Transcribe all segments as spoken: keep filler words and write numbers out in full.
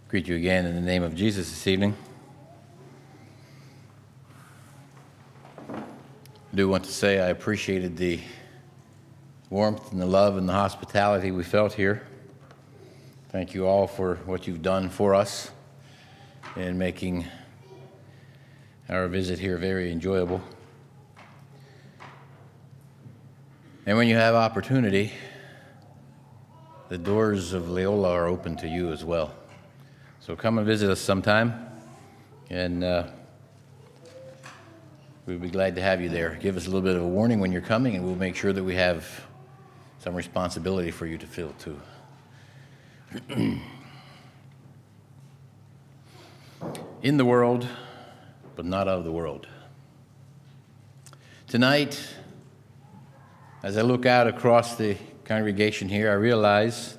Greet you again in the name of Jesus this evening. I do want to say I appreciated the warmth and the love and the hospitality we felt here. Thank you all for what you've done for us in making our visit here very enjoyable. And when you have opportunity, the doors of Loyola are open to you as well. So come and visit us sometime, and uh, we'd be glad to have you there. Give us a little bit of a warning when you're coming, and we'll make sure that we have some responsibility for you to fill too. In the world, but not of the world. Tonight, as I look out across the congregation here, I realize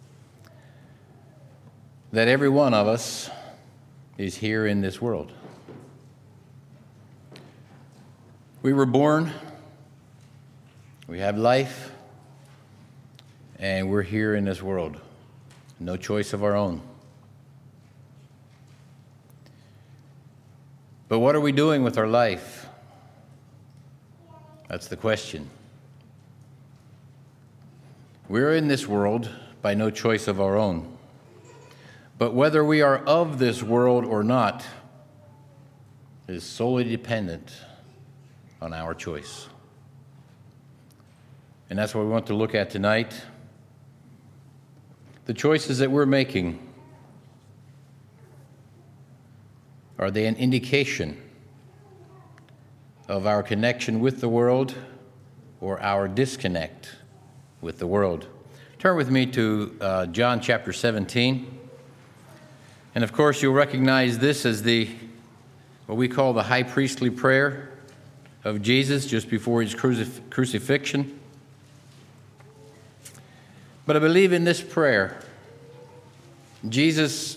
that every one of us is here in this world. We were born, we have life, and we're here in this world. No choice of our own. But what are we doing with our life? That's the question. We're in this world by no choice of our own. But whether we are of this world or not is solely dependent on our choice. And that's what we want to look at tonight. The choices that we're making, are they an indication of our connection with the world or our disconnect with the world? Turn with me to uh, John chapter seventeen. And of course, you'll recognize this as the what we call the high priestly prayer of Jesus just before his crucif- crucifixion. But I believe in this prayer, Jesus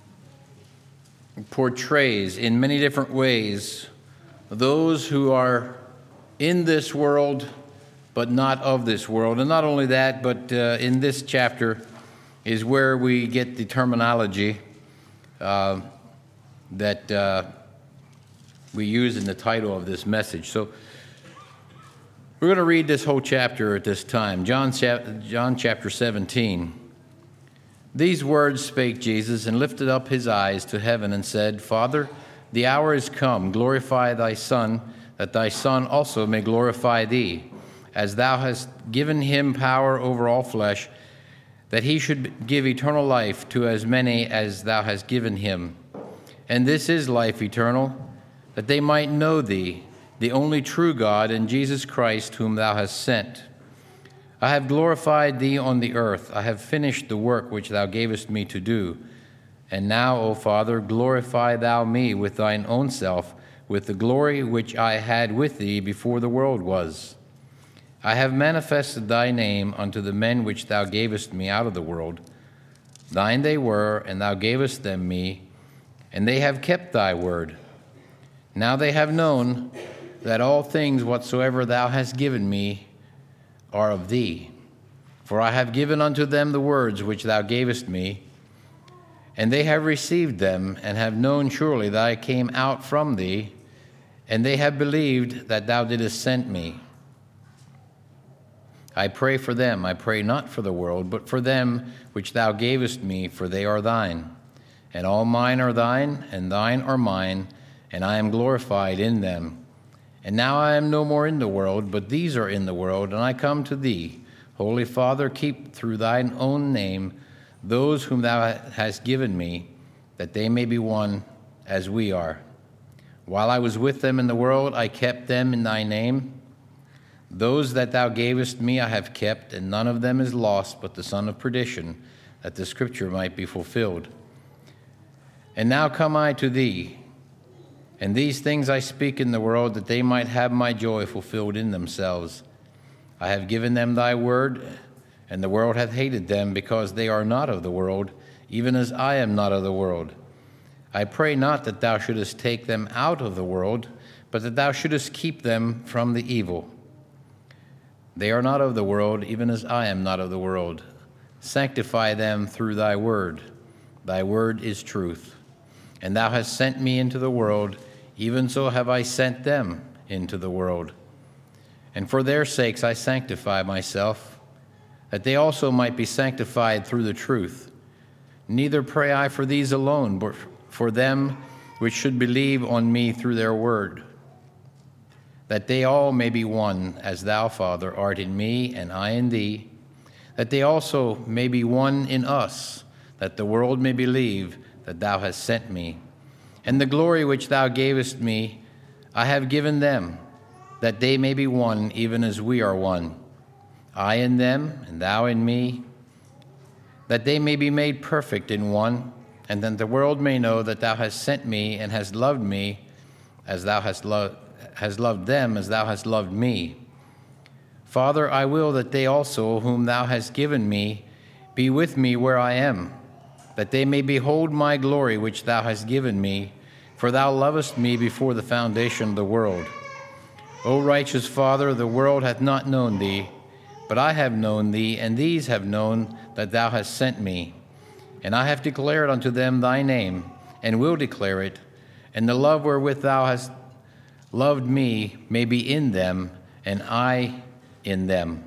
portrays in many different ways those who are in this world but not of this world. And not only that, but uh, in this chapter is where we get the terminology uh, that uh, we use in the title of this message. So we're going to read this whole chapter at this time. John, John chapter seventeen. These words spake Jesus, and lifted up his eyes to heaven, and said, Father, the hour is come. Glorify thy Son, that thy Son also may glorify thee, as thou hast given him power over all flesh, that he should give eternal life to as many as thou hast given him. And this is life eternal, that they might know thee, the only true God, and Jesus Christ, whom thou hast sent. I have glorified thee on the earth. I have finished the work which thou gavest me to do. And now, O Father, glorify thou me with thine own self, with the glory which I had with thee before the world was. I have manifested thy name unto the men which thou gavest me out of the world. Thine they were, and thou gavest them me, and they have kept thy word. Now they have known that all things whatsoever thou hast given me are of thee. For I have given unto them the words which thou gavest me, and they have received them, and have known surely that I came out from thee, and they have believed that thou didst send me. I pray for them. I pray not for the world, but for them which thou gavest me, for they are thine. And all mine are thine, and thine are mine, and I am glorified in them. And now I am no more in the world, but these are in the world, and I come to thee. Holy Father, keep through thine own name those whom thou hast given me, that they may be one as we are. While I was with them in the world, I kept them in thy name. Those that thou gavest me I have kept, and none of them is lost but the son of perdition, that the scripture might be fulfilled. And now come I to thee, and these things I speak in the world, that they might have my joy fulfilled in themselves. I have given them thy word, and the world hath hated them, because they are not of the world, even as I am not of the world. I pray not that thou shouldest take them out of the world, but that thou shouldest keep them from the evil. They are not of the world, even as I am not of the world. Sanctify them through thy word. Thy word is truth. And thou hast sent me into the world, even so have I sent them into the world. And for their sakes I sanctify myself, that they also might be sanctified through the truth. Neither pray I for these alone, but for them which should believe on me through their word, that they all may be one, as thou, Father, art in me, and I in thee, that they also may be one in us, that the world may believe that thou hast sent me. And the glory which thou gavest me, I have given them, that they may be one, even as we are one. I in them, and thou in me, that they may be made perfect in one, and that the world may know that thou hast sent me and hast loved me as thou hast loved has loved them as thou hast loved me. Father, I will that they also, whom thou hast given me, be with me where I am, that they may behold my glory which thou hast given me, for thou lovest me before the foundation of the world. O righteous Father, the world hath not known thee, but I have known thee, and these have known that thou hast sent me. And I have declared unto them thy name, and will declare it, and the love wherewith thou hast loved me may be in them, and I in them.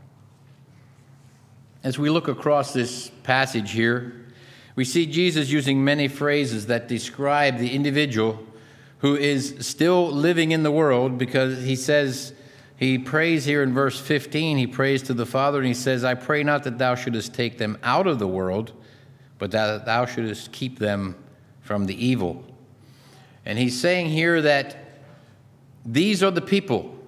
As we look across this passage here, we see Jesus using many phrases that describe the individual who is still living in the world, because he says, he prays here in verse fifteen, he prays to the Father, and he says, I pray not that thou shouldest take them out of the world, but that thou shouldest keep them from the evil. And he's saying here that these are the people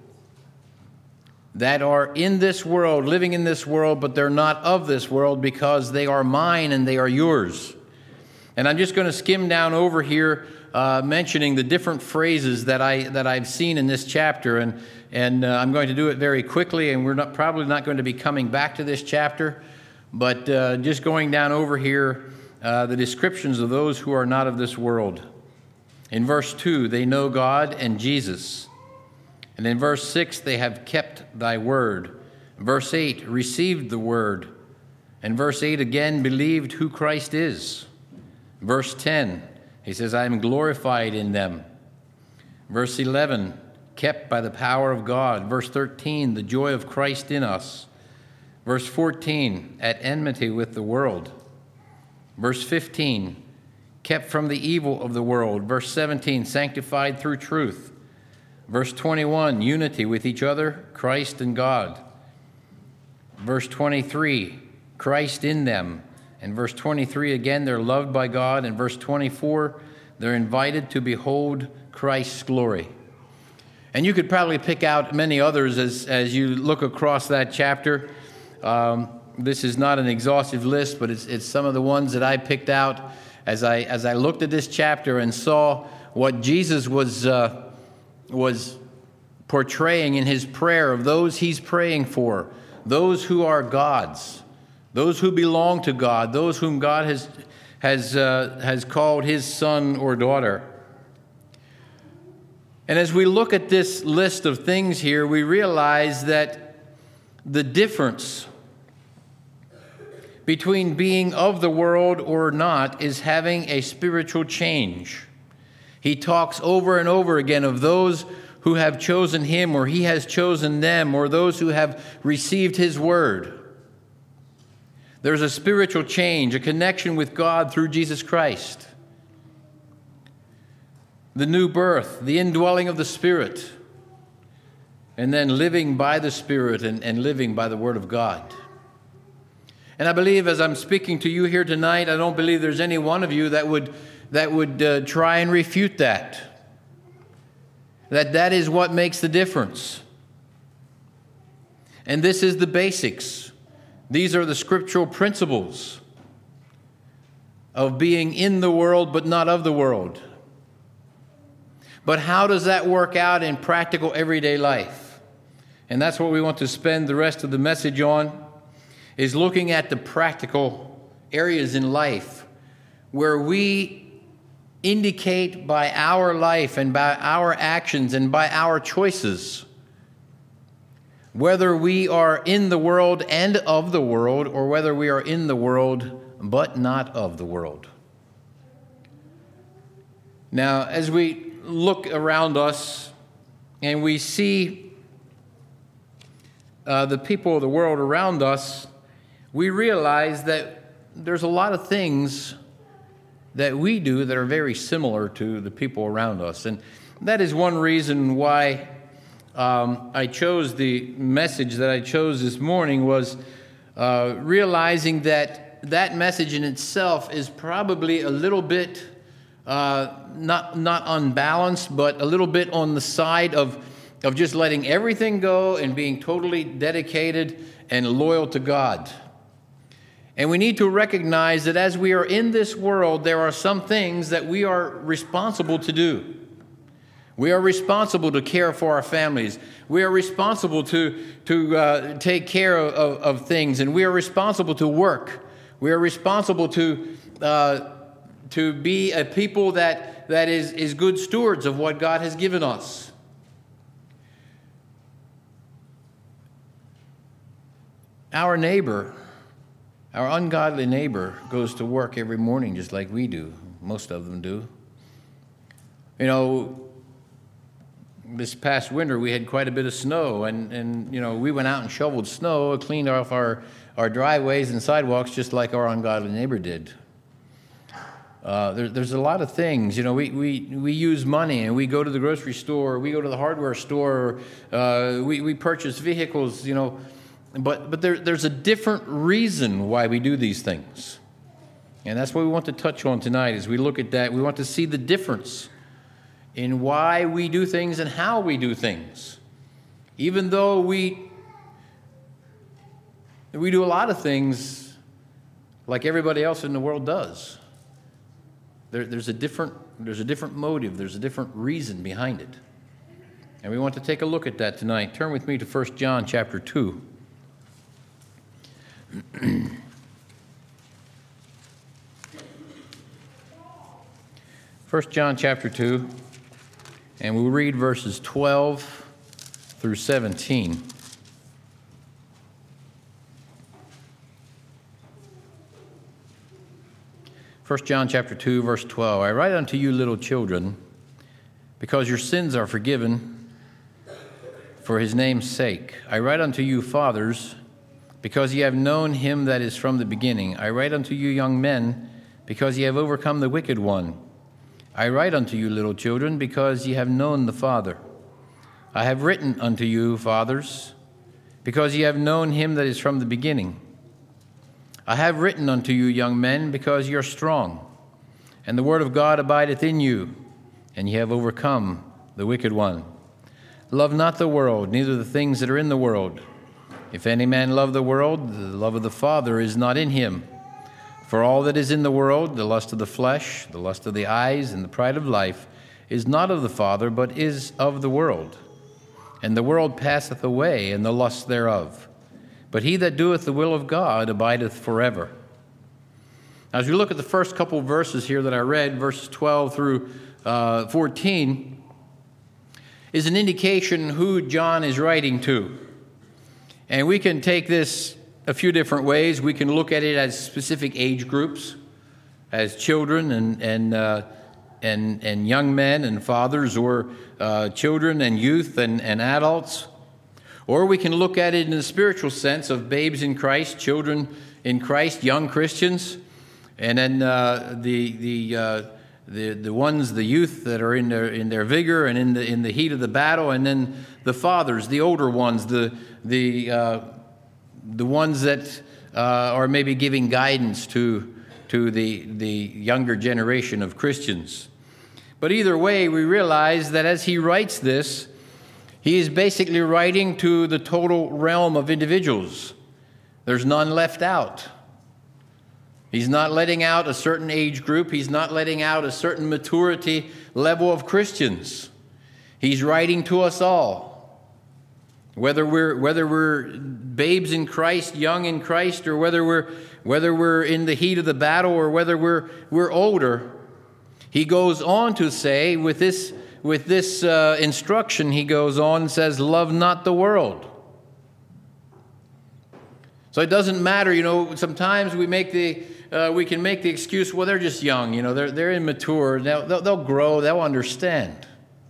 that are in this world, living in this world, but they're not of this world, because they are mine and they are yours. And I'm just going to skim down over here, uh, mentioning the different phrases that I that I've seen in this chapter, and and uh, I'm going to do it very quickly. And we're not probably not going to be coming back to this chapter, but uh, just going down over here, uh, the descriptions of those who are not of this world. In verse two, they know God and Jesus. And in verse six, they have kept thy word. Verse eight, received the word. And verse eight again, believed who Christ is. Verse ten, he says, I am glorified in them. Verse eleven, kept by the power of God. Verse thirteen, the joy of Christ in us. Verse fourteen, at enmity with the world. Verse fifteen, kept from the evil of the world. Verse seventeen, sanctified through truth. Verse twenty-one, unity with each other, Christ and God. Verse twenty-three, Christ in them. And verse twenty-three, again, they're loved by God. And verse twenty-four, they're invited to behold Christ's glory. And you could probably pick out many others as, as you look across that chapter. Um, this is not an exhaustive list, but it's, it's some of the ones that I picked out as I, as I looked at this chapter and saw what Jesus was... Uh, was portraying in his prayer of those he's praying for, those who are God's, those who belong to God, those whom God has has uh, has called his son or daughter. And as we look at this list of things here, we realize that the difference between being of the world or not is having a spiritual change. He talks over and over again of those who have chosen him, or he has chosen them, or those who have received his word. There's a spiritual change, a connection with God through Jesus Christ. The new birth, the indwelling of the Spirit, and then living by the Spirit and, and living by the Word of God. And I believe as I'm speaking to you here tonight, I don't believe there's any one of you that would that would uh, try and refute that. That that is what makes the difference. And this is the basics. These are the scriptural principles of being in the world but not of the world. But how does that work out in practical everyday life? And that's what we want to spend the rest of the message on, is looking at the practical areas in life where we indicate by our life and by our actions and by our choices whether we are in the world and of the world, or whether we are in the world but not of the world. Now, as we look around us and we see uh, the people of the world around us, we realize that there's a lot of things that we do that are very similar to the people around us. And that is one reason why um, I chose the message that I chose this morning, was uh, realizing that that message in itself is probably a little bit uh, not not unbalanced, but a little bit on the side of, of just letting everything go and being totally dedicated and loyal to God. And we need to recognize that as we are in this world, there are some things that we are responsible to do. We are responsible to care for our families. We are responsible to, to uh, take care of, of, of things. And we are responsible to work. We are responsible to, uh, to be a people that, that is, is good stewards of what God has given us. Our neighbor, our ungodly neighbor, goes to work every morning just like we do. Most of them do. You know, this past winter we had quite a bit of snow, and, and you know, we went out and shoveled snow, cleaned off our, our driveways and sidewalks just like our ungodly neighbor did. Uh, there, there's a lot of things. You know, we, we, we use money, and we go to the grocery store, we go to the hardware store, uh, we, we purchase vehicles, you know. But but there, there's a different reason why we do these things. And that's what we want to touch on tonight as we look at that. We want to see the difference in why we do things and how we do things. Even though we, we do a lot of things like everybody else in the world does. There, there's a different, there's a different motive. There's a different reason behind it. And we want to take a look at that tonight. Turn with me to First John chapter two. First John chapter two, and we'll read verses twelve through seventeen. First John chapter two, verse twelve. I write unto you, little children, because your sins are forgiven for his name's sake. I write unto you, fathers, because ye have known him that is from the beginning. I write unto you, young men, because ye have overcome the wicked one. I write unto you, little children, because ye have known the Father. I have written unto you, fathers, because ye have known him that is from the beginning. I have written unto you, young men, because ye are strong, and the word of God abideth in you, and ye have overcome the wicked one. Love not the world, neither the things that are in the world. If any man love the world, the love of the Father is not in him. For all that is in the world, the lust of the flesh, the lust of the eyes, and the pride of life, is not of the Father, but is of the world. And the world passeth away, and the lust thereof. But he that doeth the will of God abideth forever. Now, as we look at the first couple verses here that I read, verses twelve through uh, fourteen, is an indication who John is writing to. And we can take this a few different ways. We can look at it as specific age groups, as children and and uh, and and young men and fathers, or uh, children and youth and, and adults. Or we can look at it in the spiritual sense of babes in Christ, children in Christ, young Christians, and then uh, the the uh, the the ones, the youth that are in their in their vigor and in the in the heat of the battle, and then the fathers, the older ones, the the uh, the ones that uh, are maybe giving guidance to to the the younger generation of Christians. But either way, we realize that as he writes this, he is basically writing to the total realm of individuals. There's none left out. He's not letting out a certain age group. He's not letting out a certain maturity level of Christians. He's writing to us all. Whether we're whether we're babes in Christ, young in Christ, or whether we're whether we're in the heat of the battle, or whether we're we're older, he goes on to say with this with this uh, instruction. He goes on and says, "Love not the world." So it doesn't matter, you know. Sometimes we make the uh, we can make the excuse, well, they're just young, you know, they're, they're immature, they'll, they'll, they'll grow, they'll understand.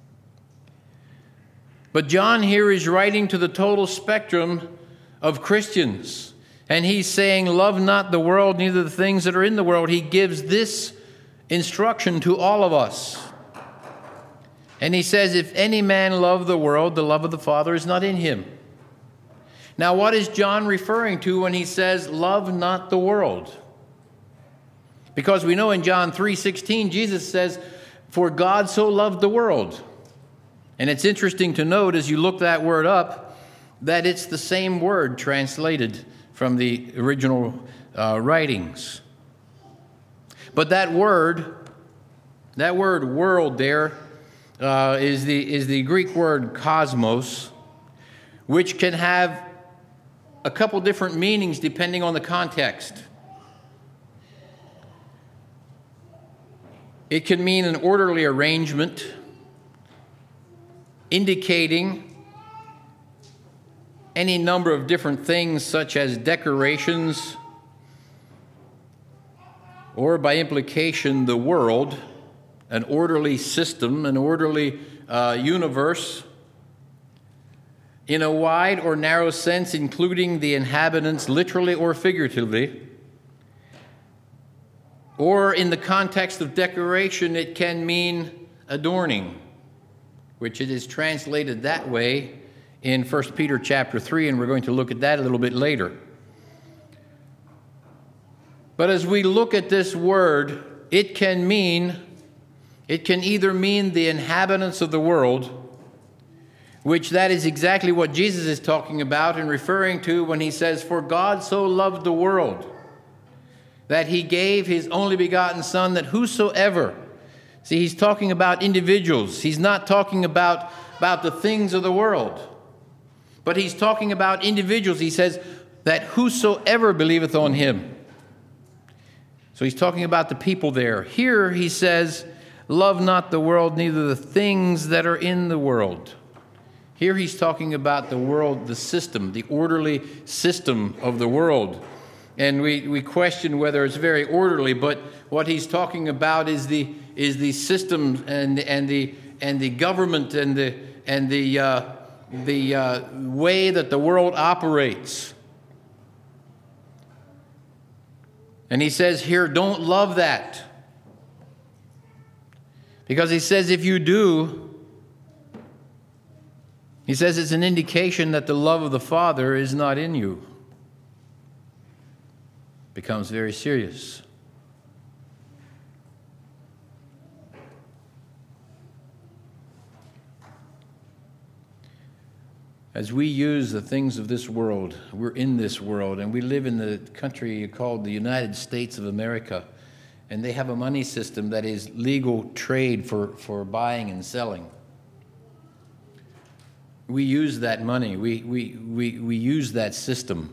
But John here is writing to the total spectrum of Christians. And he's saying, love not the world, neither the things that are in the world. He gives this instruction to all of us. And he says, if any man love the world, the love of the Father is not in him. Now, what is John referring to when he says, love not the world? Because we know in John three sixteen, Jesus says, for God so loved the world. And it's interesting to note as you look that word up, that it's the same word translated from the original uh, writings. But that word, that word world there, uh, is the, is the Greek word cosmos, which can have a couple different meanings depending on the context. It can mean an orderly arrangement, indicating any number of different things such as decorations, or by implication the world, an orderly system, an orderly uh, universe, in a wide or narrow sense, including the inhabitants literally or figuratively. Or in the context of decoration, it can mean adorning, which it is translated that way in First Peter chapter three, and we're going to look at that a little bit later. But as we look at this word, it can mean, it can either mean the inhabitants of the world, which that is exactly what Jesus is talking about and referring to when he says, for God so loved the world, that he gave his only begotten Son, that whosoever, see, he's talking about individuals. He's not talking about, about the things of the world, but he's talking about individuals. He says that whosoever believeth on him. So he's talking about the people there. Here he says, love not the world, neither the things that are in the world. Here he's talking about the world, the system, the orderly system of the world. And we, we question whether it's very orderly, but what he's talking about is the is the system and and the and the government and the and the uh, the uh, way that the world operates. And he says here, don't love that, because he says if you do, he says it's an indication that the love of the Father is not in you. Becomes very serious. As we use the things of this world, we're in this world, and we live in the country called the United States of America, and they have a money system that is legal trade for, for buying and selling. We use that money. We, we, we, we use that system.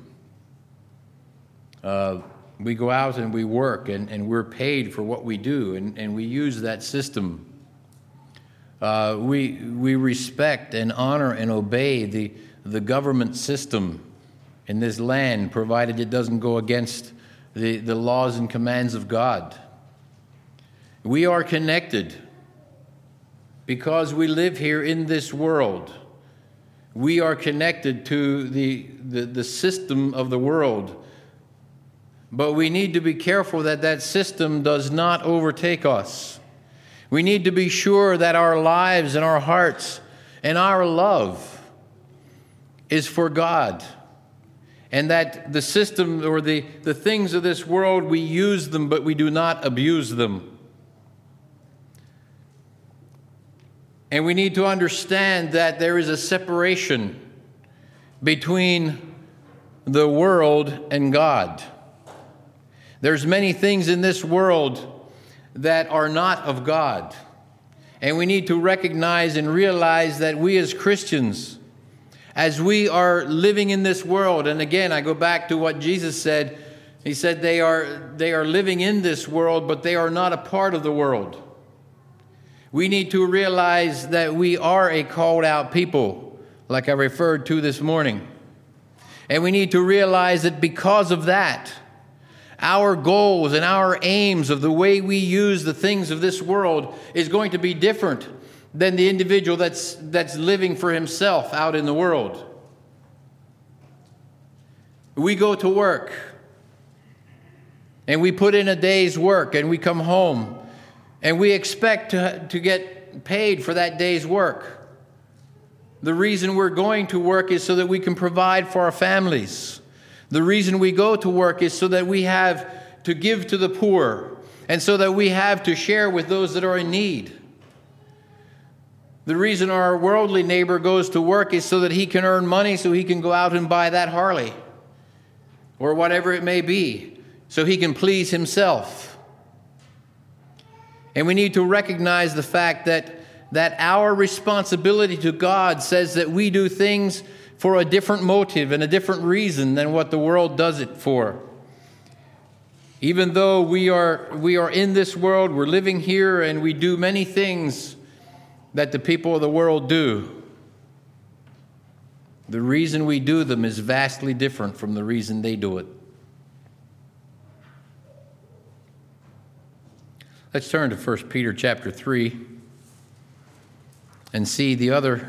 Uh, we go out and we work, and, and we're paid for what we do, and, and we use that system. Uh, we, we respect and honor and obey the, the government system in this land, provided it doesn't go against the, the laws and commands of God. We are connected because we live here in this world. We are connected to the, the, the system of the world. But we need to be careful that that system does not overtake us. We need to be sure that our lives and our hearts and our love is for God, and that the system or the, the things of this world, we use them, but we do not abuse them. And we need to understand that there is a separation between the world and God. There's many things in this world that are not of God. And we need to recognize and realize that we as Christians, as we are living in this world, and again, I go back to what Jesus said. He said they are, they are living in this world, but they are not a part of the world. We need to realize that we are a called out people, like I referred to this morning. And we need to realize that because of that, our goals and our aims of the way we use the things of this world is going to be different than the individual that's, that's living for himself out in the world. We go to work, and we put in a day's work, and we come home, and we expect to, to get paid for that day's work. The reason we're going to work is so that we can provide for our families. The reason we go to work is so that we have to give to the poor, and so that we have to share with those that are in need. The reason our worldly neighbor goes to work is so that he can earn money so he can go out and buy that Harley, or whatever it may be, so he can please himself. And we need to recognize the fact that, that our responsibility to God says that we do things for a different motive and a different reason than what the world does it for. Even though we are, we are in this world, we're living here, and we do many things that the people of the world do, the reason we do them is vastly different from the reason they do it. Let's turn to First Peter chapter three and see the other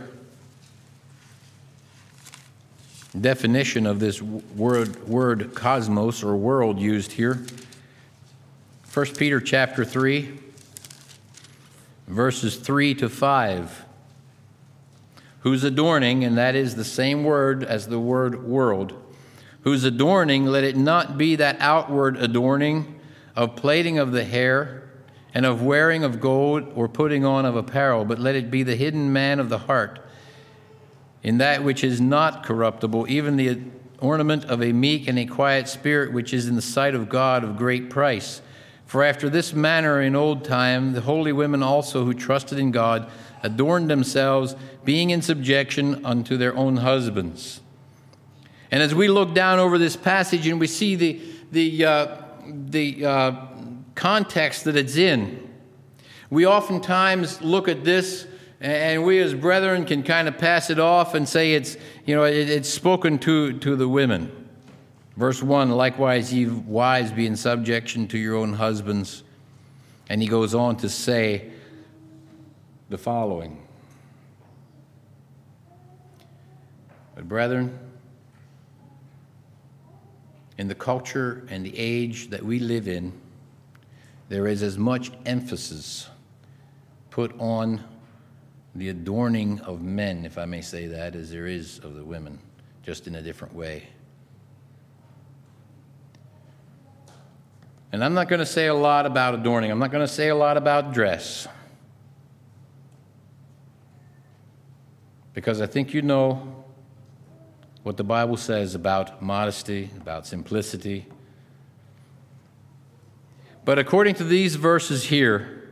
definition of this word, word cosmos or world used here. First Peter chapter three, verses three to five. Whose adorning, and that is the same word as the word world, whose adorning, let it not be that outward adorning of plaiting of the hair and of wearing of gold or putting on of apparel, but let it be the hidden man of the heart, in that which is not corruptible, even the ornament of a meek and a quiet spirit, which is in the sight of God of great price. For after this manner in old time, the holy women also who trusted in God adorned themselves, being in subjection unto their own husbands. And as we look down over this passage and we see the, the, uh, the uh, context that it's in, we oftentimes look at this and we as brethren can kind of pass it off and say it's, you know, it, it's spoken to, to the women. Verse one, likewise ye wives be in subjection to your own husbands. And he goes on to say the following. But brethren, in the culture and the age that we live in, there is as much emphasis put on the adorning of men, if I may say that, as there is of the women, just in a different way. And I'm not going to say a lot about adorning. I'm not going to say a lot about dress, because I think you know what the Bible says about modesty, about simplicity. But according to these verses here,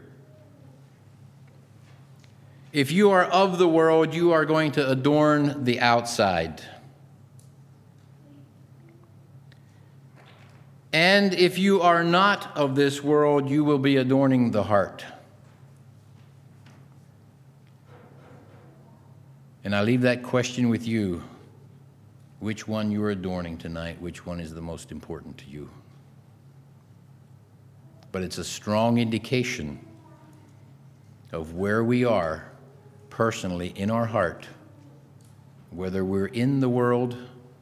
if you are of the world, you are going to adorn the outside. And if you are not of this world, you will be adorning the heart. And I leave that question with you. Which one you are adorning tonight? Which one is the most important to you? But it's a strong indication of where we are personally in our heart, whether we're in the world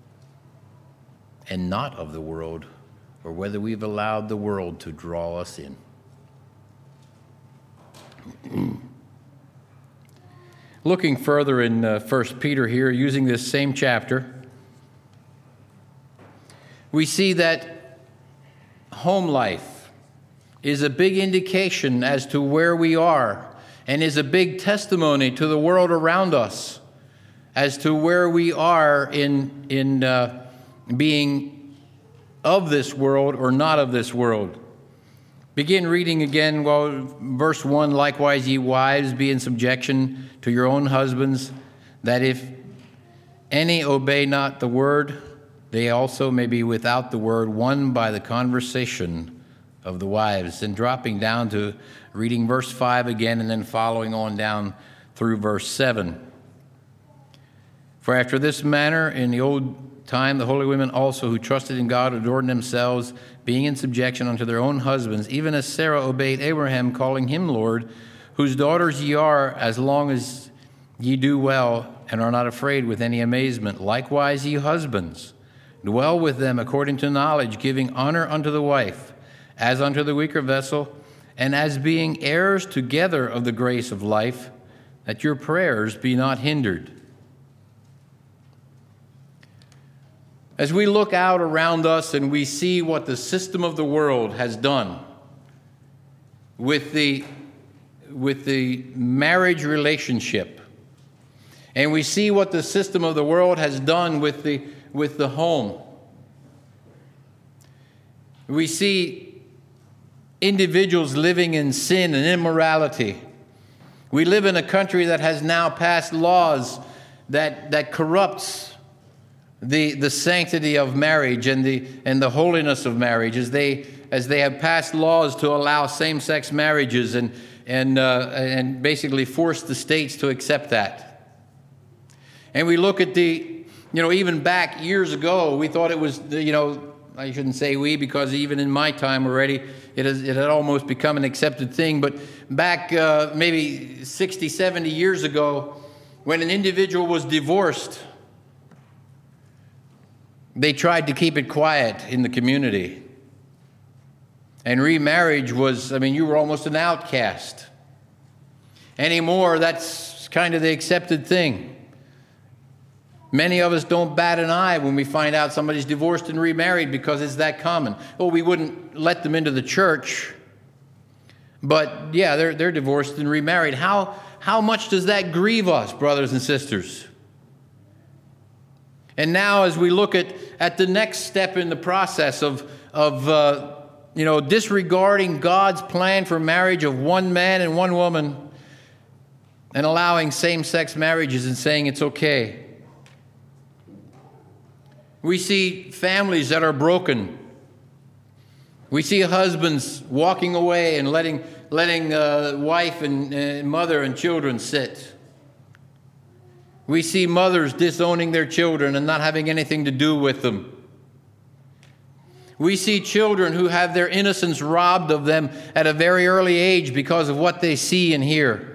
and not of the world, or whether we've allowed the world to draw us in. Looking further in uh, First Peter here, using this same chapter, we see that home life is a big indication as to where we are, and is a big testimony to the world around us as to where we are in, in uh, being of this world or not of this world. Begin reading again, well, verse one, likewise ye wives be in subjection to your own husbands, that if any obey not the word, they also may be without the word, won by the conversation of the wives. And dropping down to reading verse five again, and then following on down through verse seven. For after this manner in the old time the holy women also who trusted in God adorned themselves, being in subjection unto their own husbands, even as Sarah obeyed Abraham, calling him Lord, whose daughters ye are, as long as ye do well, and are not afraid with any amazement. Likewise, ye husbands, dwell with them according to knowledge, giving honor unto the wife, as unto the weaker vessel, and as being heirs together of the grace of life, that your prayers be not hindered. As we look out around us and we see what the system of the world has done with the, with the marriage relationship, and we see what the system of the world has done with the, with the home, we see individuals living in sin and immorality. We live in a country that has now passed laws that, that corrupts the, the sanctity of marriage and the, and the holiness of marriage, as they, as they have passed laws to allow same-sex marriages and, and, uh, and basically force the states to accept that. And we look at the, you know, even back years ago, we thought it was, you know, I shouldn't say we, because even in my time already, it, has, it had almost become an accepted thing. But back uh, maybe sixty, seventy years ago, when an individual was divorced, they tried to keep it quiet in the community. And remarriage was, I mean, you were almost an outcast. Anymore, that's kind of the accepted thing. Many of us don't bat an eye when we find out somebody's divorced and remarried because it's that common. Well, we wouldn't let them into the church, but yeah, they're, they're divorced and remarried. How, how much does that grieve us, brothers and sisters? And now as we look at, at the next step in the process of, of uh, you know, disregarding God's plan for marriage of one man and one woman and allowing same-sex marriages and saying it's okay. We see families that are broken. We see husbands walking away and letting, letting uh, wife and uh, mother and children sit. We see mothers disowning their children and not having anything to do with them. We see children who have their innocence robbed of them at a very early age because of what they see and hear.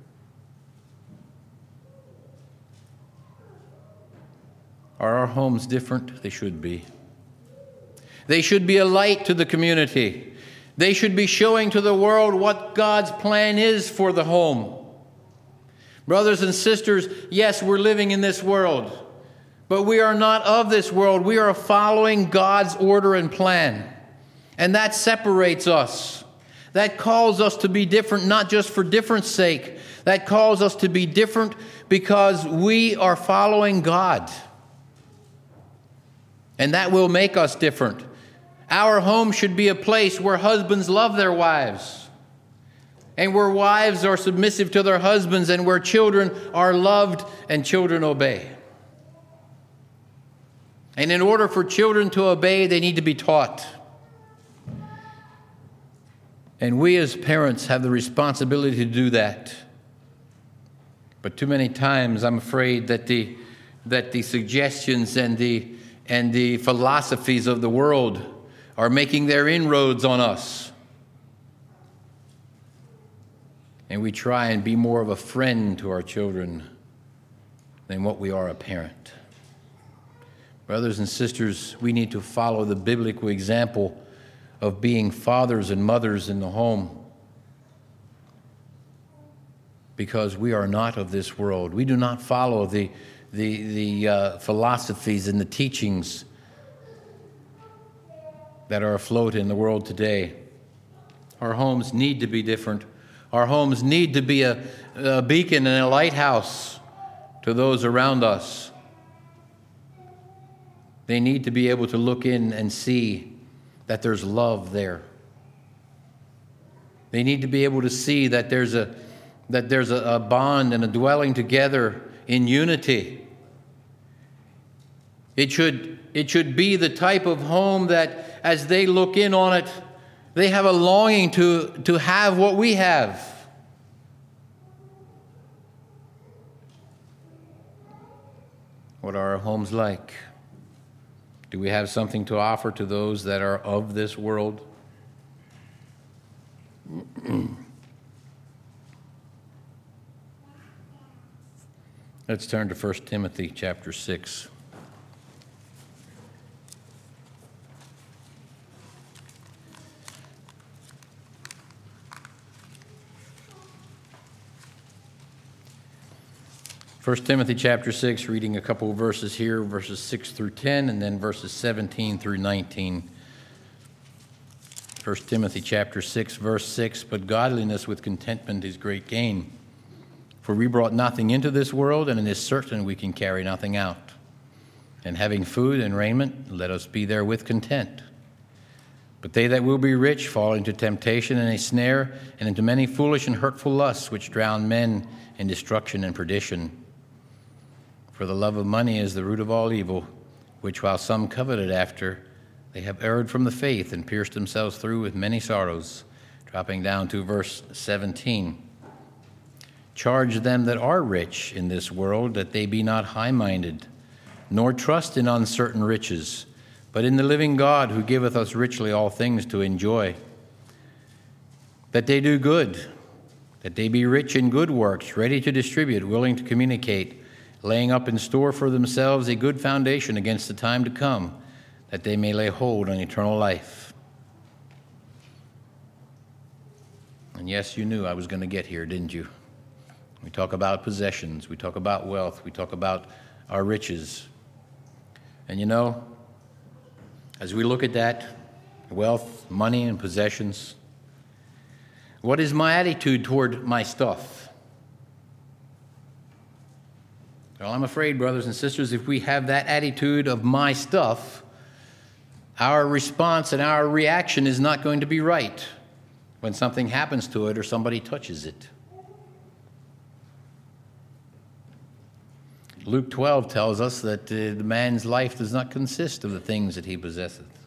Are our homes different? They should be. They should be a light to the community. They should be showing to the world what God's plan is for the home. Brothers and sisters, yes, we're living in this world, but we are not of this world. We are following God's order and plan. And that separates us. That calls us to be different, not just for difference sake. That calls us to be different because we are following God. And that will make us different. Our home should be a place where husbands love their wives, and where wives are submissive to their husbands, and where children are loved and children obey. And in order for children to obey, they need to be taught. And we as parents have the responsibility to do that. But too many times, I'm afraid that the, that the suggestions and the and the philosophies of the world are making their inroads on us. And we try and be more of a friend to our children than what we are a parent. Brothers and sisters, we need to follow the biblical example of being fathers and mothers in the home, because we are not of this world. We do not follow the the, the uh, philosophies and the teachings that are afloat in the world today. Our homes need to be different. Our homes need to be a, a beacon and a lighthouse to those around us. They need to be able to look in and see that there's love there. They need to be able to see that there's a that there's a, a bond and a dwelling together in unity. It should, it should be the type of home that as they look in on it, they have a longing to, to have what we have. What are our homes like? Do we have something to offer to those that are of this world? Let's turn to First Timothy chapter six. First Timothy chapter six, reading a couple of verses here, verses six through ten, and then verses seventeen through nineteen. First Timothy chapter six, verse six, "But godliness with contentment is great gain. For we brought nothing into this world, and it is certain we can carry nothing out. And having food and raiment, let us be therewith content. But they that will be rich fall into temptation and a snare, and into many foolish and hurtful lusts, which drown men in destruction and perdition. For the love of money is the root of all evil, which while some coveted after, they have erred from the faith and pierced themselves through with many sorrows." Dropping down to verse seventeen. "Charge them that are rich in this world that they be not high-minded, nor trust in uncertain riches, but in the living God who giveth us richly all things to enjoy. That they do good, that they be rich in good works, ready to distribute, willing to communicate, laying up in store for themselves a good foundation against the time to come, that they may lay hold on eternal life." And yes, you knew I was going to get here, didn't you? We talk about possessions, we talk about wealth, we talk about our riches. And you know, as we look at that, wealth, money, and possessions, what is my attitude toward my stuff? Well, I'm afraid, brothers and sisters, if we have that attitude of my stuff, our response and our reaction is not going to be right when something happens to it or somebody touches it. Luke twelve tells us that uh, the man's life does not consist of the things that he possesseth.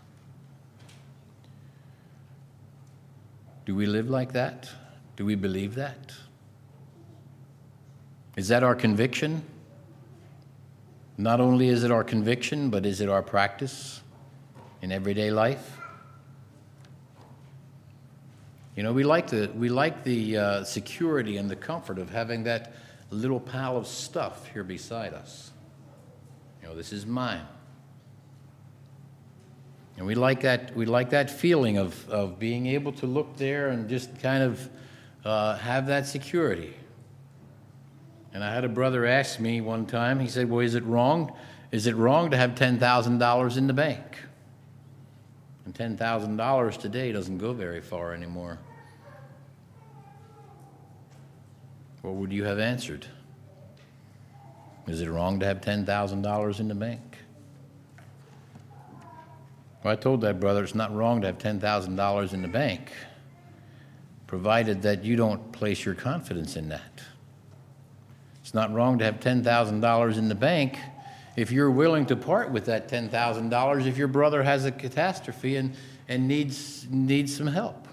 Do we live like that? Do we believe that? Is that our conviction? Not only is it our conviction, but is it our practice in everyday life? You know, we like the, we like the uh, security and the comfort of having that little pile of stuff here beside us. You know, this is mine. And we like that, we like that feeling of, of being able to look there and just kind of uh, have that security. And I had a brother ask me one time, he said, well, is it wrong? Is it wrong to have ten thousand dollars in the bank? And ten thousand dollars today doesn't go very far anymore. What would you have answered? Is it wrong to have ten thousand dollars in the bank? Well, I told that brother it's not wrong to have ten thousand dollars in the bank, provided that you don't place your confidence in that. It's not wrong to have ten thousand dollars in the bank if you're willing to part with that ten thousand dollars if your brother has a catastrophe and, and needs, needs some help.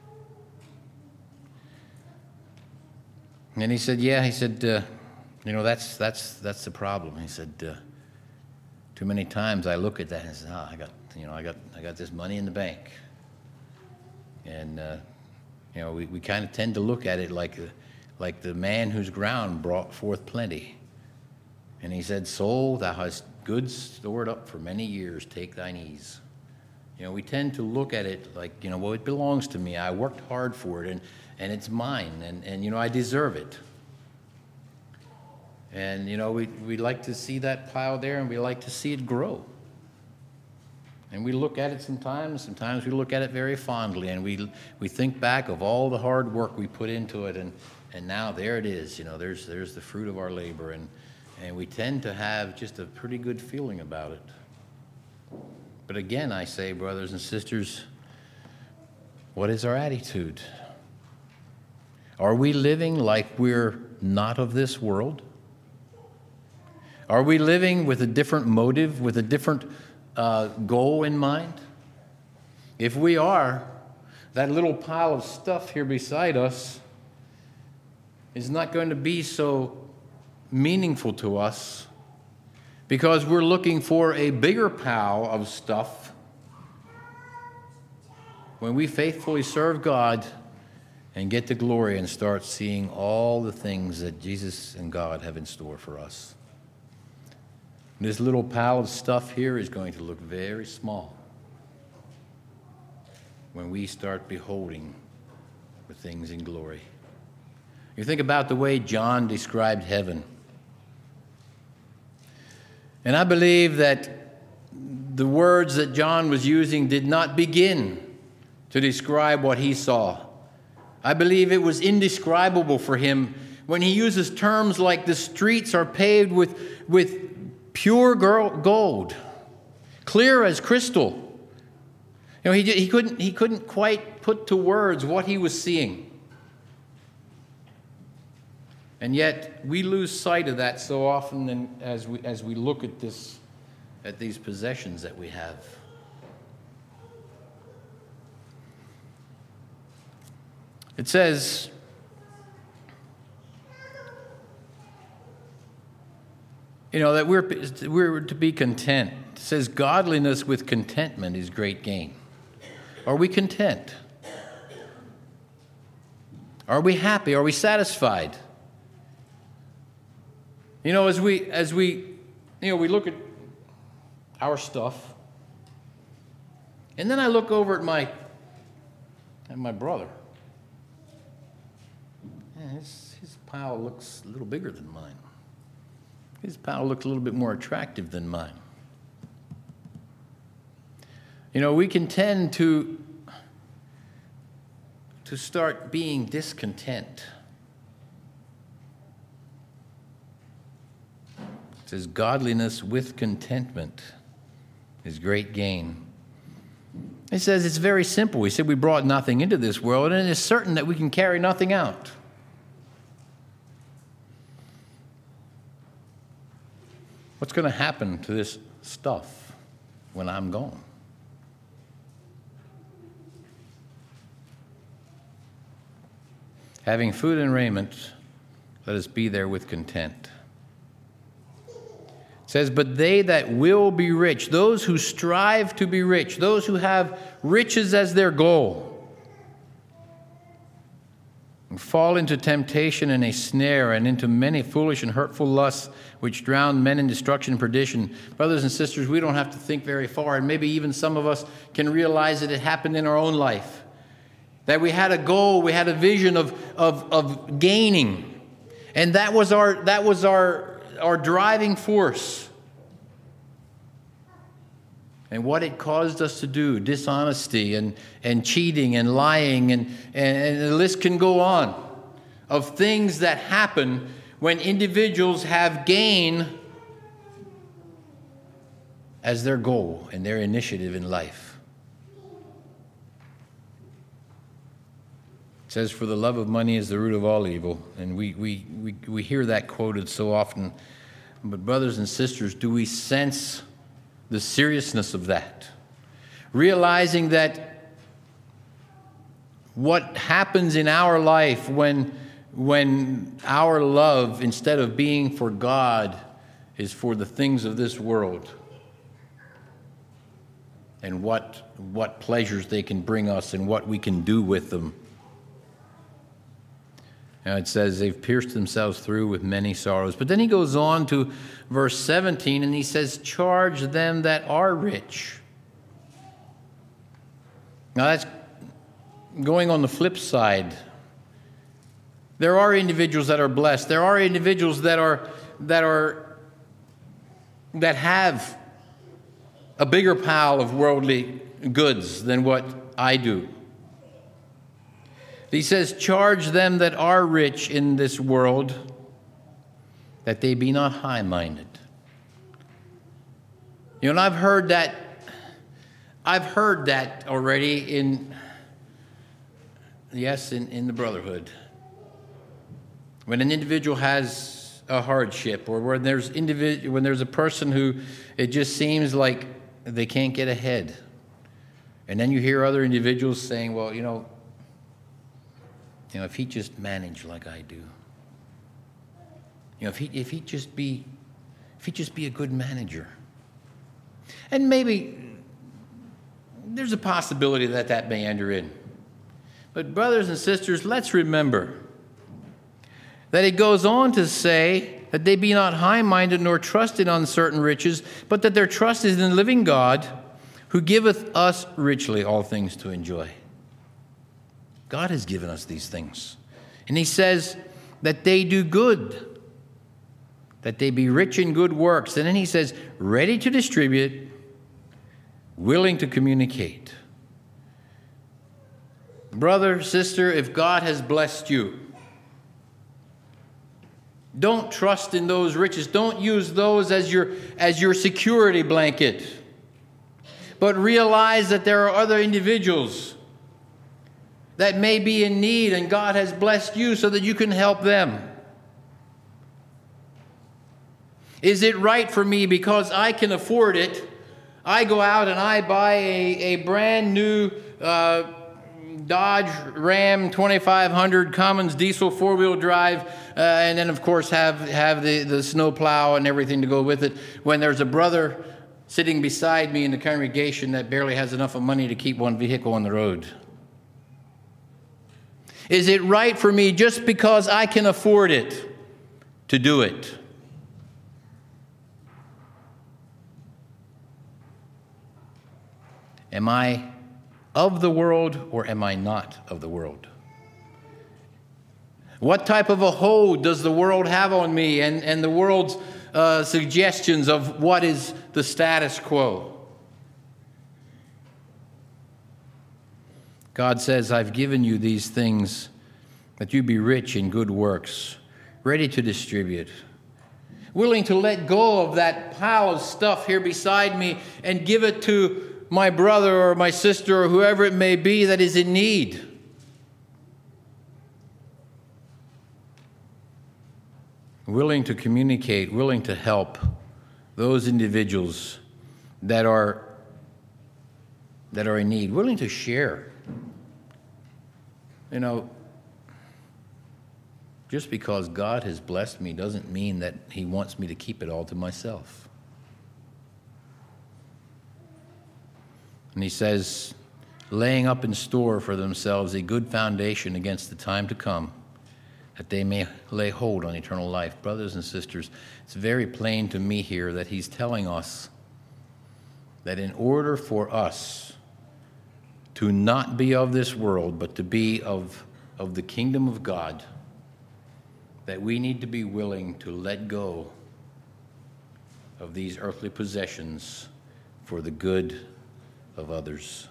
And he said, yeah, he said, uh, you know, that's, that's, that's the problem. He said, uh, too many times I look at that and say, oh, I got, you know, I got, I got this money in the bank. And, uh, you know, we, we kind of tend to look at it like, like the man whose ground brought forth plenty. And he said, soul, thou hast goods stored up for many years, take thine ease. You know, we tend to look at it like, you know, well, it belongs to me. I worked hard for it, and, and it's mine, and, and, you know, I deserve it. And, you know, we, we like to see that pile there, and we like to see it grow. And we look at it sometimes, sometimes we look at it very fondly, and we we think back of all the hard work we put into it, and, and now there it is, you know, there's there's the fruit of our labor, and, and we tend to have just a pretty good feeling about it. But again, I say, brothers and sisters, what is our attitude? Are we living like we're not of this world? Are we living with a different motive, with a different uh, goal in mind? If we are, that little pile of stuff here beside us is not going to be so meaningful to us because we're looking for a bigger pile of stuff. When we faithfully serve God and get the glory and start seeing all the things that Jesus and God have in store for us. This little pile of stuff here is going to look very small when we start beholding the things in glory. You think about the way John described heaven. And I believe that the words that John was using did not begin to describe what he saw. I believe it was indescribable for him when he uses terms like the streets are paved with, with pure gold, clear as crystal. You know, he, he, couldn't, he couldn't quite put to words what he was seeing. And yet we lose sight of that so often as we, as we look at this, at these possessions that we have. It says, you know, that we're, we're to be content. It says godliness with contentment is great gain. Are we content? Are we happy? Are we satisfied? You know, as we, as we, you know, we look at our stuff, and then I look over at my, at my brother. His, his pile looks a little bigger than mine. His pile looks a little bit more attractive than mine. You know, we can tend to, to start being discontent. It says, godliness with contentment is great gain. It says it's very simple. He said we brought nothing into this world, and it is certain that we can carry nothing out. What's going to happen to this stuff when I'm gone? Having food and raiment, let us be there with content. It says, but they that will be rich, those who strive to be rich, those who have riches as their goal, and fall into temptation and a snare and into many foolish and hurtful lusts which drown men in destruction and perdition. Brothers and sisters, we don't have to think very far, and maybe even some of us can realize that it happened in our own life. That we had a goal, we had a vision of, of, of gaining. And that was our that was our, our driving force. And what it caused us to do, dishonesty and, and cheating and lying, and, and, and the list can go on of things that happen when individuals have gain as their goal and their initiative in life. It says, for the love of money is the root of all evil. And we, we, we, we hear that quoted so often. But brothers and sisters, do we sense the seriousness of that? Realizing that what happens in our life when, when our love, instead of being for God, is for the things of this world, and what, what pleasures they can bring us and what we can do with them. Now it says they've pierced themselves through with many sorrows. But then he goes on to verse seventeen and he says, charge them that are rich. Now that's going on the flip side. There are individuals that are blessed. There are individuals that are that are that have a bigger pile of worldly goods than what I do. He says, charge them that are rich in this world, that they be not high-minded. You know, and I've heard that, I've heard that already in, yes, in, in the brotherhood. When an individual has a hardship, or when there's individ- when there's a person who it just seems like they can't get ahead. And then you hear other individuals saying, well, you know, You know, if he just managed like I do. You know, if he if he just be if he'd just be a good manager. And maybe there's a possibility that that may enter in. But brothers and sisters, let's remember that it goes on to say that they be not high-minded nor trust in uncertain riches, but that their trust is in the living God, who giveth us richly all things to enjoy. God has given us these things. And he says that they do good, that they be rich in good works. And then he says, ready to distribute, willing to communicate. Brother, sister, if God has blessed you, don't trust in those riches. Don't use those as your, as your security blanket. But realize that there are other individuals that may be in need, and God has blessed you so that you can help them. Is it right for me, because I can afford it, I go out and I buy a, a brand new uh, Dodge Ram twenty-five hundred Cummins diesel four-wheel drive, uh, and then, of course, have, have the, the snow plow and everything to go with it, when there's a brother sitting beside me in the congregation that barely has enough of money to keep one vehicle on the road? Is it right for me, just because I can afford it, to do it? Am I of the world, or am I not of the world? What type of a hold does the world have on me, and, and the world's uh, suggestions of what is the status quo? God says, I've given you these things that you be rich in good works, ready to distribute, willing to let go of that pile of stuff here beside me and give it to my brother or my sister or whoever it may be that is in need. Willing to communicate, willing to help those individuals that are, that are in need, willing to share. You know, just because God has blessed me doesn't mean that he wants me to keep it all to myself. And he says, laying up in store for themselves a good foundation against the time to come, that they may lay hold on eternal life. Brothers and sisters, it's very plain to me here that he's telling us that in order for us to not be of this world, but to be of, of the kingdom of God, that we need to be willing to let go of these earthly possessions for the good of others.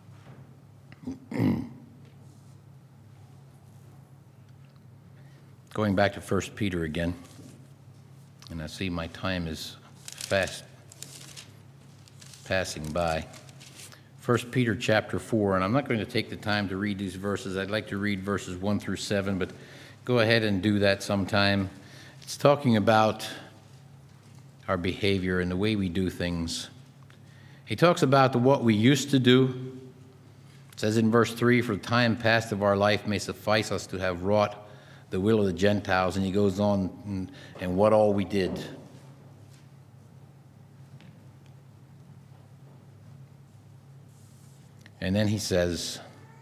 Going back to First Peter again, and I see my time is fast passing by. First Peter chapter four, and I'm not going to take the time to read these verses. I'd like to read verses one through seven, but go ahead and do that sometime. It's talking about our behavior and the way we do things. He talks about the, what we used to do. It says in verse three, for the time past of our life may suffice us to have wrought the will of the Gentiles. And he goes on, and, and what all we did. And then he says,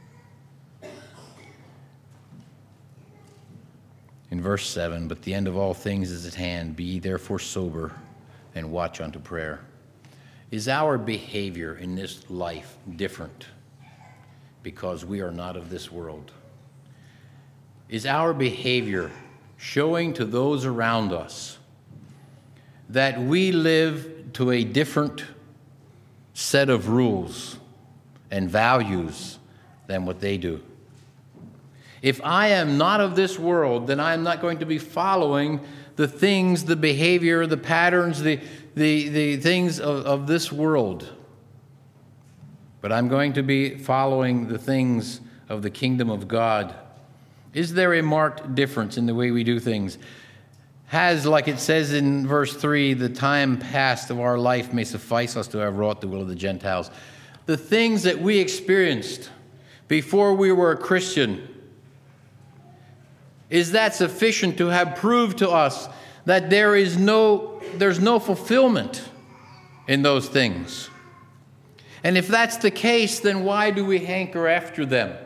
in verse seven, but the end of all things is at hand. Be ye therefore sober, and watch unto prayer. Is our behavior in this life different because we are not of this world? Is our behavior showing to those around us that we live to a different set of rules and values than what they do? If I am not of this world, then I am not going to be following the things, the behavior, the patterns, the, the, the things of, of this world. But I'm going to be following the things of the kingdom of God. Is there a marked difference in the way we do things? Has, like it says in verse three, the time past of our life may suffice us to have wrought the will of the Gentiles. The things that we experienced before we were a Christian, is that sufficient to have proved to us that there is no, there's no fulfillment in those things. And if that's the case, then why do we hanker after them?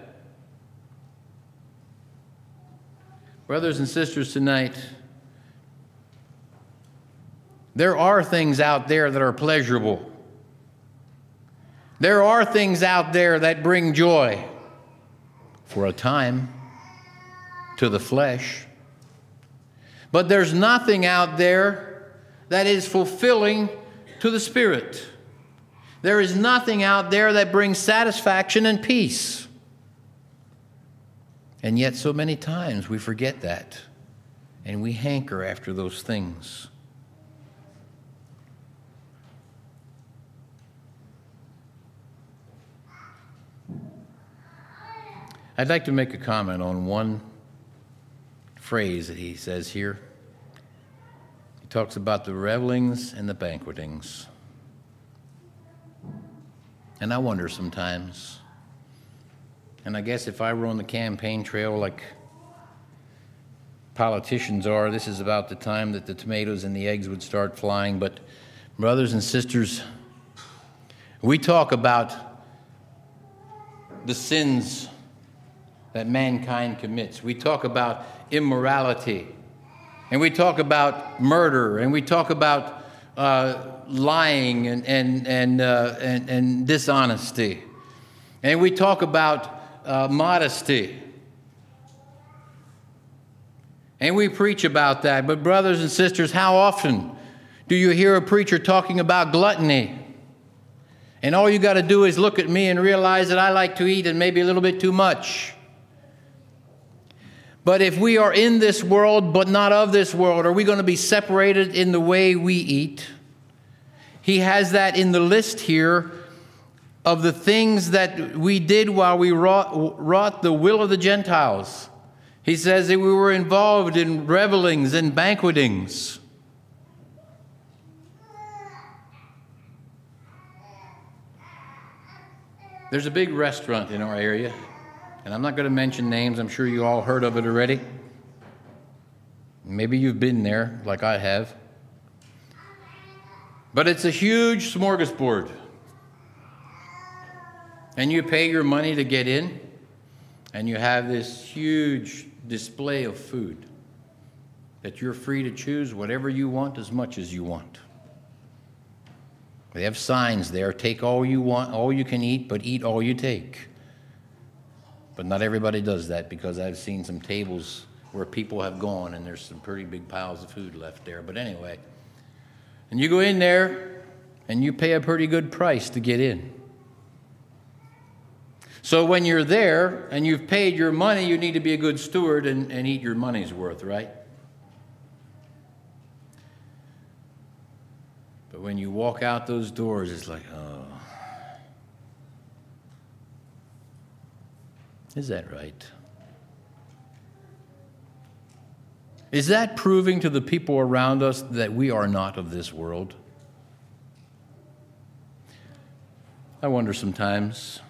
Brothers and sisters, tonight, there are things out there that are pleasurable. There are things out there that bring joy for a time to the flesh. But there's nothing out there that is fulfilling to the spirit. There is nothing out there that brings satisfaction and peace. And yet so many times we forget that, and we hanker after those things. I'd like to make a comment on one phrase that he says here. He talks about the revelings and the banquetings. And I wonder sometimes, and I guess if I were on the campaign trail like politicians are, this is about the time that the tomatoes and the eggs would start flying. But brothers and sisters, we talk about the sins that mankind commits. We talk about immorality, and we talk about murder, and we talk about uh, lying and and and, uh, and and dishonesty, and we talk about uh, modesty, and we preach about that. But brothers and sisters, how often do you hear a preacher talking about gluttony? And all you got to do is look at me and realize that I like to eat and maybe a little bit too much. But if we are in this world but not of this world, are we going to be separated in the way we eat? He has that in the list here of the things that we did while we wrought, wrought the will of the Gentiles. He says that we were involved in revelings and banquetings. There's a big restaurant in our area. And I'm not going to mention names. I'm sure you all heard of it already. Maybe you've been there like I have. But it's a huge smorgasbord. And you pay your money to get in. And you have this huge display of food that you're free to choose whatever you want as much as you want. They have signs there. Take all you want, all you can eat, but eat all you take. But not everybody does that, because I've seen some tables where people have gone and there's some pretty big piles of food left there. But anyway, and you go in there and you pay a pretty good price to get in. So when you're there and you've paid your money, you need to be a good steward and, and eat your money's worth, right? But when you walk out those doors, it's like, oh. Is that right? Is that proving to the people around us that we are not of this world? I wonder sometimes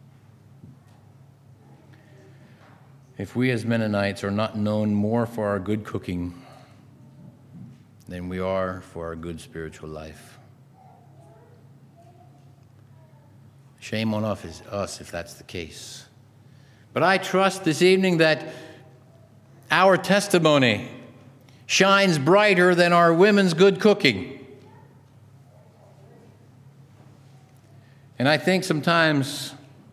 if we as Mennonites are not known more for our good cooking than we are for our good spiritual life. Shame on us if that's the case. But I trust this evening that our testimony shines brighter than our women's good cooking. And I think sometimes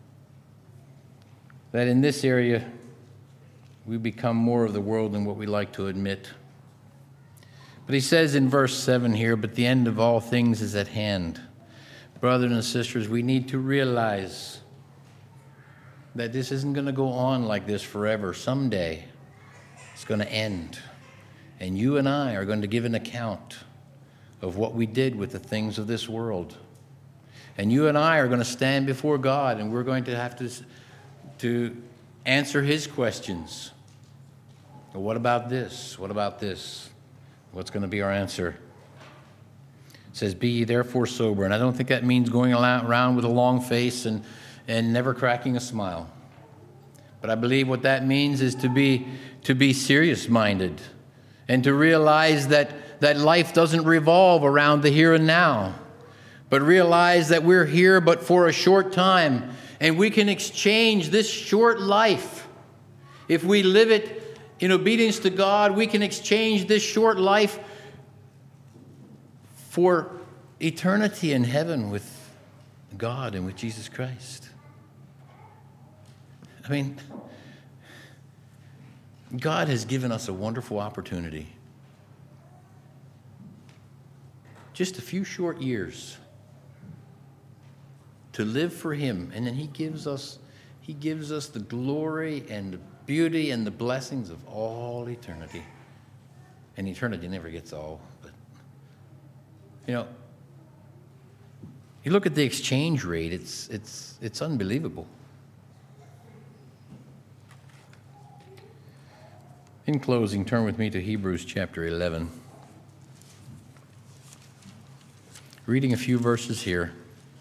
that in this area we become more of the world than what we like to admit. But he says in verse seven here, but the end of all things is at hand. Brothers and sisters, we need to realize that this isn't going to go on like this forever. Someday, it's going to end. And you and I are going to give an account of what we did with the things of this world. And you and I are going to stand before God, and we're going to have to, to answer his questions. Well, what about this? What about this? What's going to be our answer? It says, be ye therefore sober. And I don't think that means going around with a long face and and never cracking a smile. But I believe what that means is to be to be serious-minded and to realize that, that life doesn't revolve around the here and now, but realize that we're here but for a short time, and we can exchange this short life. If we live it in obedience to God, we can exchange this short life for eternity in heaven with God and with Jesus Christ. I mean, God has given us a wonderful opportunity. Just a few short years to live for Him, and then He gives us, He gives us the glory and the beauty and the blessings of all eternity. And eternity never gets old, but you know, you look at the exchange rate; it's it's it's unbelievable. In closing, turn with me to Hebrews chapter eleven. Reading a few verses here.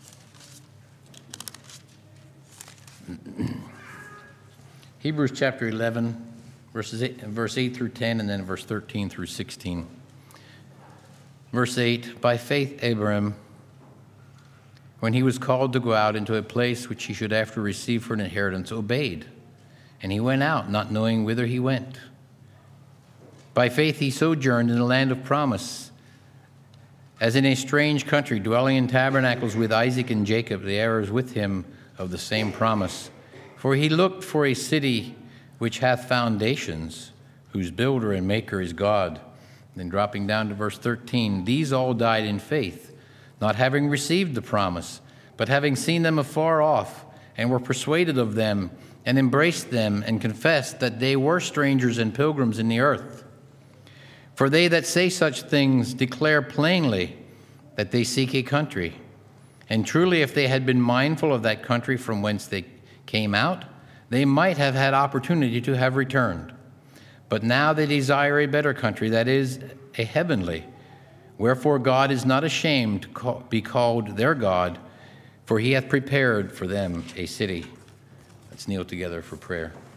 Hebrews chapter eleven, verses eight, verse eight through ten, and then verse thirteen through sixteen. Verse eight, by faith Abraham, when he was called to go out into a place which he should after receive for an inheritance, obeyed. And he went out, not knowing whither he went. By faith he sojourned in the land of promise, as in a strange country, dwelling in tabernacles with Isaac and Jacob, the heirs with him of the same promise. For he looked for a city which hath foundations, whose builder and maker is God. Then dropping down to verse thirteen, these all died in faith, not having received the promise, but having seen them afar off, and were persuaded of them, and embraced them, and confessed that they were strangers and pilgrims in the earth. For they that say such things declare plainly that they seek a country. And truly, if they had been mindful of that country from whence they came out, they might have had opportunity to have returned. But now they desire a better country, that is, a heavenly. Wherefore God is not ashamed to be called their God, for He hath prepared for them a city. Let's kneel together for prayer.